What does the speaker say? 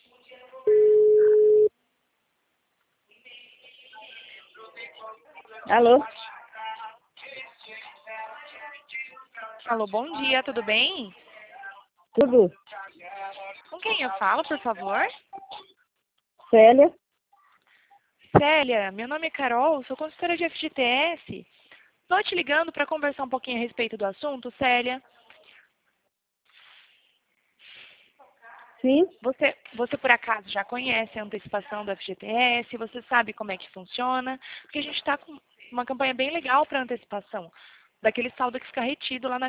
Alô? Alô, bom dia, tudo bem? Tudo? Com quem eu falo, por favor? Célia? Célia, meu nome é Carol, sou consultora de FGTS. Estou te ligando para conversar um pouquinho a respeito do assunto, Célia. Sim? Você por acaso já conhece a antecipação do FGTS? Você sabe como é que funciona? Porque a gente está com uma campanha bem legal para antecipação, daquele saldo que fica retido lá na